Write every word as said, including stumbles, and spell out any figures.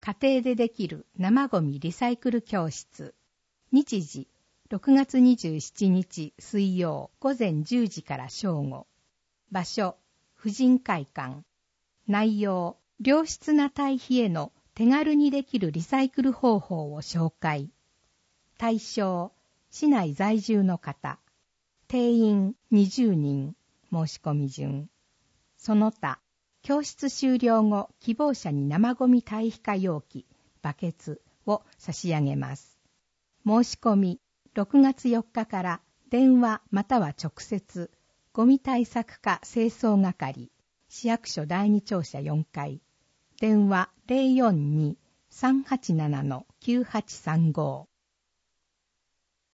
家庭でできる生ゴミリサイクル教室。日時、ろくがつにじゅうしちにち水曜午前じゅうじから正午。場所、婦人会館。内容、良質な堆肥への手軽にできるリサイクル方法を紹介。対象、市内在住の方。定員にじゅうにん。申し込み順。その他、教室終了後、希望者に生ゴミ堆肥化容器、バケツを差し上げます。申し込み、ろくがつよっかから電話または直接、ゴミ対策課清掃係、市役所だいに庁舎よんかい、電話 ゼロよんに さんはちなな きゅうはちさんご